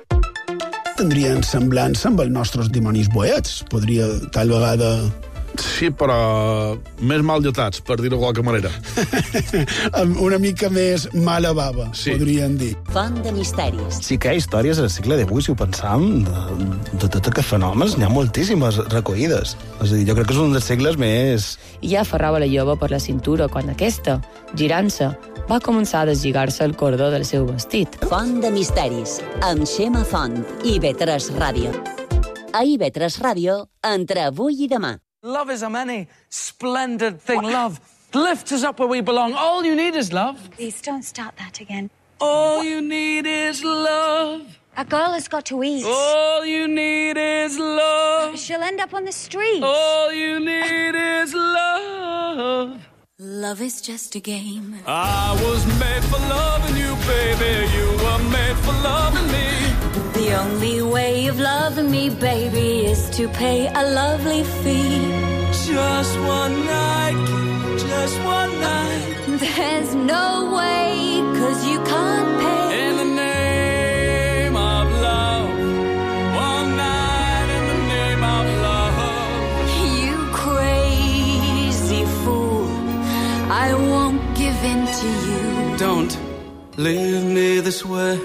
tindrien semblança amb els nostres dimonis boets. Podria, tal vegada... Sí, però més mal lletats, per dir-ho de qualque manera. Una mica més mala bava, podríem dir. Font de misteris. Sí que hi ha històries al segle XVIII, si ho pensam, de tots aquests fenòmens, n'hi ha moltíssimes recollides. És a dir, jo crec que és un dels segles més... I ja aferrava la jove per la cintura quan aquesta, girant-se, va començar a deslligar-se el cordó del seu vestit. Font de misteris, amb Xema Font, IB3 Ràdio. A IB3 Ràdio, entre avui i demà. Love is a many splendid thing. Love lifts us up where we belong. All you need is love. Please don't start that again. All you need is love. A girl has got to eat. All you need is love. She'll end up on the street. All you need is love. Love is just a game. I was made for loving you, baby. You were made for loving me. The only way of loving me, baby, is to pay a lovely fee. Just one night, just one night. There's no way, 'cause you can't pay. In the name of love. One night in the name of love. You crazy fool, I won't give in to you. Don't leave me this way.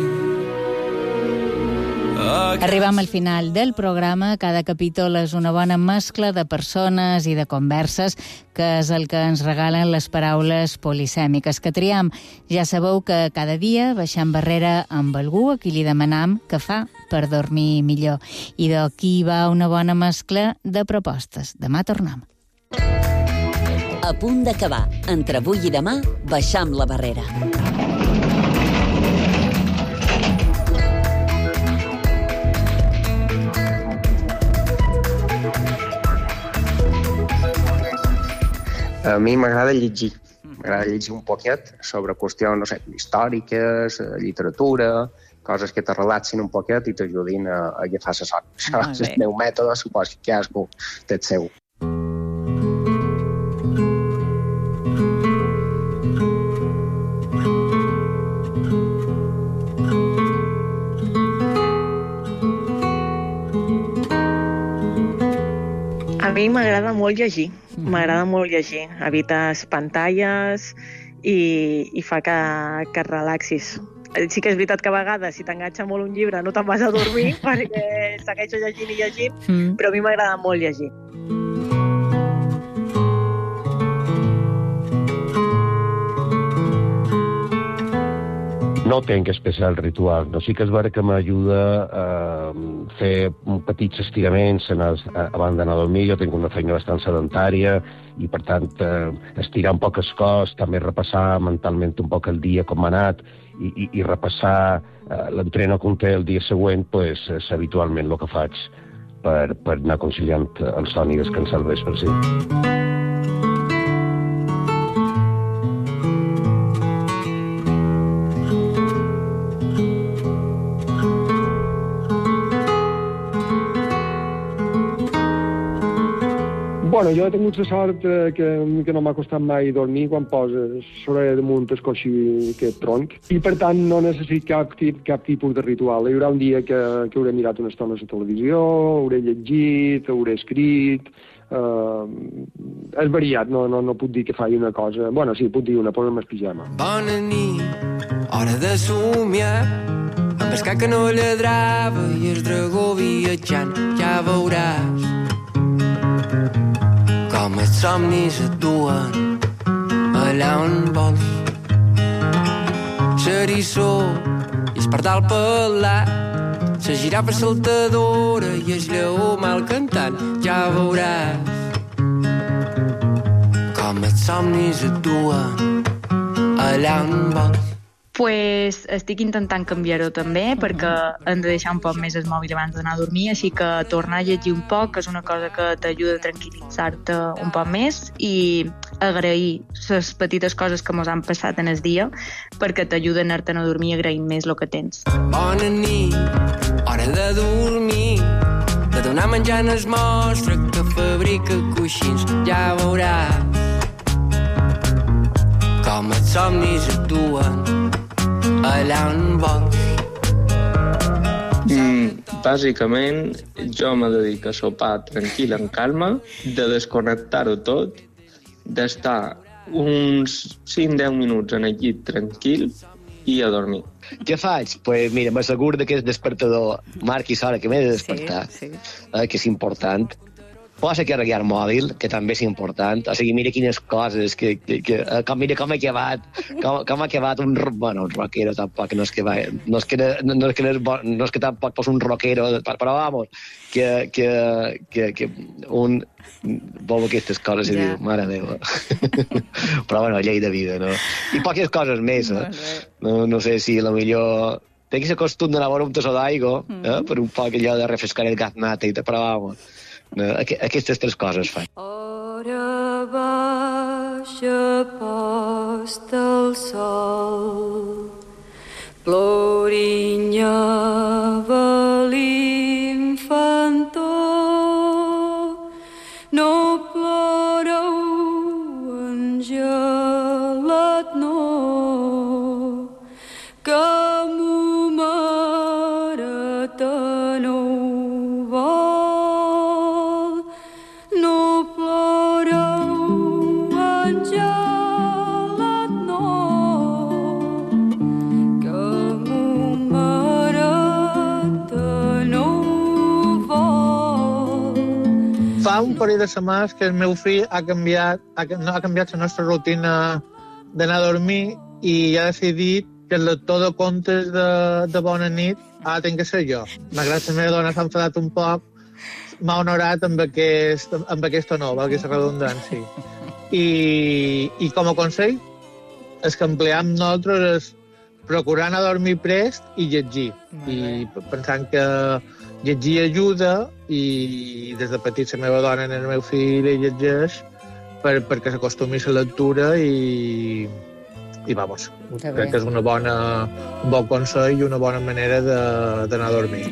Arribam al final del programa. Cada capítol és una bona mescla de persones i de converses, que és el que ens regalen les paraules polisèmiques que triem. Ja sabeu que cada dia baixem barrera amb algú a qui li demanam què fa per dormir millor. I d'aquí va una bona mescla de propostes. Demà tornem. A punt d'acabar. Entre avui i demà, baixam la barrera. A mi m'agrada llegir. M'agrada llegir un poquet sobre qüestions, no sé, històriques, literatura, coses que te relaxin un poquet i t'ajudin a agafar la son. Això és el meu mètode, suposo que cadascú té el seu. A mi m'agrada molt llegir. M'agrada molt llegir. Evites pantalles i fa que et relaxis. Sí que és veritat que a vegades, si t'enganxa molt un llibre, no te'n vas a dormir perquè segueixo llegint i llegint, però a mi m'agrada molt llegir. No tenc especial ritual, no? Sí que és vera que m'ajuda a fer petits estiraments abans d'anar a dormir. Jo tinc una feina bastant sedentària i, per tant, estirar un poc el cos, també repassar mentalment un poc el dia com ha anat i repassar l'entreno que té el dia següent, pues, és habitualment el que faig per anar conciliant el son i descansar el vespre, sí. Bueno, jo he tingut la sort que no m'ha costat mai dormir quan poses sobre damunt el coixí aquest tronc, i per tant no necessito cap tipus de ritual. Hi haurà un dia que hauré mirat una estona a la televisió, hauré llegit, hauré escrit... és variat, no puc dir que faci una cosa. Bueno, sí, puc dir una, posa'm el pijama. Bona nit, hora de somiar, amb el cat que no lladrava i el dragó viatjant, ja veuràs com els somnis et duen allà on vols. L'eriçó i el pardal pelat, la girafa saltadora i el lleó mal cantant, ja veuràs com els somnis et duen allà on vols. Pues estic intentant canviar-ho també, perquè hem de deixar un poc més el mòbil abans d'anar a dormir, així que tornar a llegir un poc és una cosa que t'ajuda a tranquil·litzar-te un poc més i agrair les petites coses que mos han passat en el dia, perquè t'ajuda a anar-te'n a dormir agraint més el que tens. Bona nit, hora de dormir, de donar menjar en el monstre que fabrica coixins, ja veuràs com els somnis et duen allà on vols. Bàsicament, jo me dedico a sopar tranquil, en calma, de desconnectar-ho tot, d'estar uns 5-10 minuts en el llit tranquil i a dormir. Què faig? Pues mira, m'asseguro que el despertador marqui l'hora que m'he de despertar, que és important. Posa carregar el mòbil, que també és important. O sigui, mira quines coses, mira com ha acabat un rockero, tampoc, no és que tampoc fos un rockero, però vamos, que un veu aquestes coses i diu, mare meva. Però bueno, llei de vida, no? I poques coses més, no sé si potser tinguis el costum d'anar a veure un tassó d'aigua, per un poc allò de refrescar el gat nata, però vamos, aquestes 3 coses fan. Hora baixa posta el sol, plorinyava l'infantó, no ploreu, angelet, no, que mo mare te no vol. No ploreu, angelet, no, que mo mare te no vol. Fa un parell de setmanes que el meu fill ha canviat la nostra rutina d'anar a dormir i ha decidit que el lector de contes de bona nit ha de que ser jo. Malgrat que la meva dona s'ha enfadat un poc, m'ha honorat amb aquesta nova, aquesta redundància. I com a consell, el que empleam nosaltres és procurar anar a dormir prest i llegir. I pensant que llegir ajuda, i des de petit la meva dona i el meu fill llegeix perquè s'acostumi a la lectura i vamos, crec que és un bon consell i una bona manera d'anar a dormir.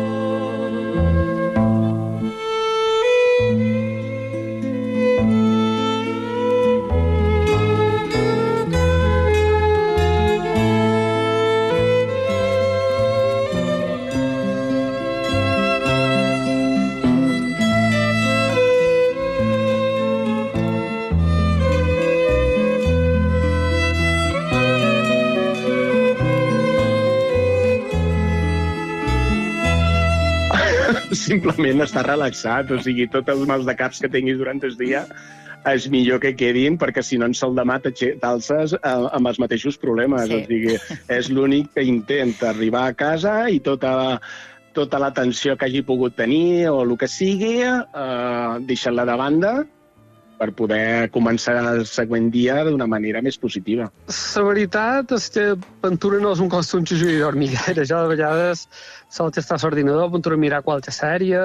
Simplement estar relaxat, o sigui, tots els mals de caps que tinguis durant el dia és millor que quedin, perquè si no en el demà t'alces amb els mateixos problemes. Sí. O sigui, és l'únic que intenta arribar a casa i tota la tensió que hagi pogut tenir o el que sigui, deixar-la de banda per poder començar el següent dia d'una manera més positiva. La veritat és que pintura no és un costum que jo hi dormi gaire. Jo de vegades sol estar a l'ordinador, pintura mirar qualque sèrie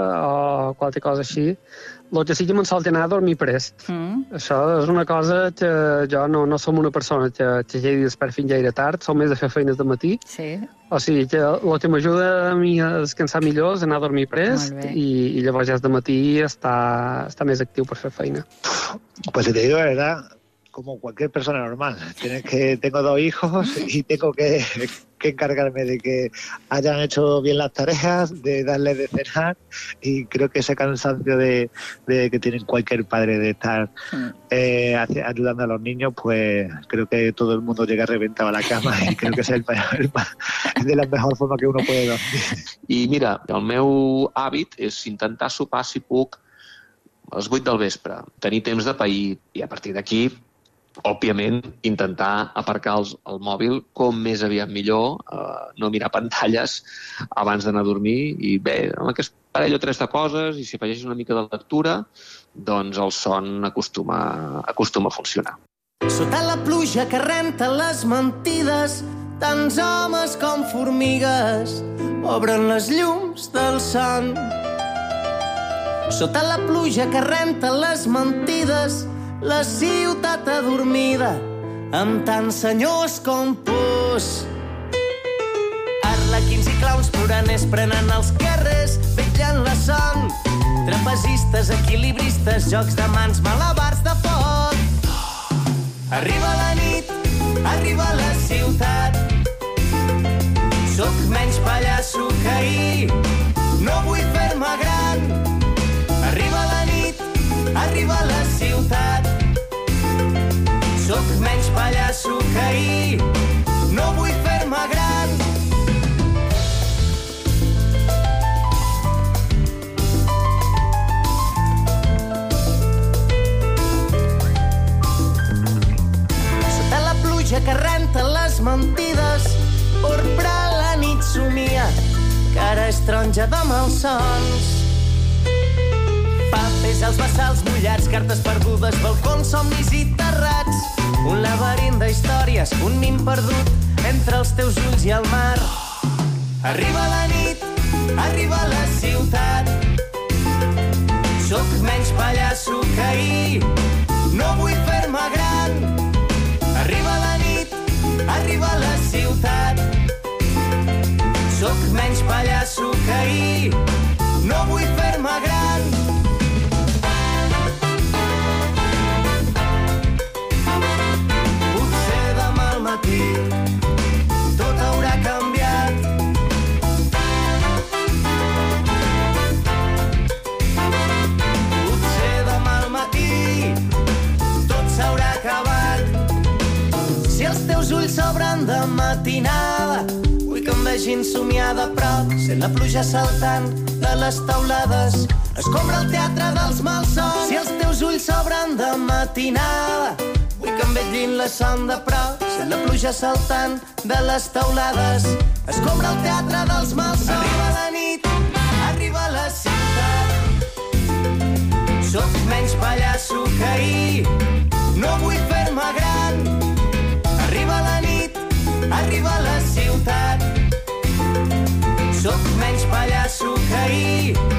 o qualque cosa així. El que sí que me'n sol anar a dormir prest. Això és una cosa que jo no som una persona que hagi despert fins gaire tard, som més de fer feines de matí. Sí. O sigui, que el que m'ajuda a mi a descansar millor és anar a dormir prest i llavors ja de matí estar més actiu per fer feina. Pues si te digo la verdad, como cualquier persona normal. Tengo 2 hijos y tengo que encargarme de que hayan hecho bien las tareas, de darles de cenar, y creo que ese cansancio de que tiene cualquier padre de estar ayudando a los niños, pues creo que todo el mundo llega reventado a la cama y creo que es de la mejor forma que uno puede dormir. I mira, el meu hàbit és intentar sopar, si puc, a les 8 del vespre, tenir temps de pair, i a partir d'aquí, òbviament, intentar aparcar el mòbil com més aviat millor, no mirar pantalles abans d'anar a dormir, i bé, amb aquest parell o 3 de coses, i si afegeixes una mica de lectura, doncs el son acostuma a funcionar. Sota la pluja que renta les mentides, tants homes com formigues obren les llums del son. Sota la pluja que renta les mentides, la ciutat adormida, amb tants senyors com pus. Arlequins i clowns plorant es prenen els carrers, vetllant la son. Trapezistes, equilibristes, jocs de mans, malabars de foc. Arriba la nit, arriba la ciutat. Soc menys pallasso que ahir, no vull fer-me gran. Arriba la nit, arriba la ciutat. Soc menys pallasso que ahir, no vull fer-me gran. Sota la pluja que renta les mentides, porpra la nit somia, que ara és taronja de malsons. Papers als bassals mullats, cartes perdudes, balcons, somnis i terrats. Un laberint d'històries, un nim perdut entre els teus ulls i el mar. Arriba la nit, arriba la ciutat. Soc menys pallasso que ahir, no vull fer-me gran. Arriba la nit, arriba la ciutat. Soc menys pallasso que ahir, no vull fer-me gran. Potser demà al matí tot haurà canviat. Potser demà al matí tot s'haurà acabat. Si els teus ulls s'obren de matinada, vull que em vegin somiar de prop, sent la pluja saltant de les teulades, escombra el teatre dels malsons. Si els teus ulls s'obren de matinada, vull que em vegin la son de prop, sent la pluja saltant de les teulades, escombra el teatre dels malsons. Arriba la nit, arriba la ciutat. Soc menys pallasso que ahir, no vull fer-me gran. Arriba la nit, arriba la ciutat. Soc menys pallasso que ahir,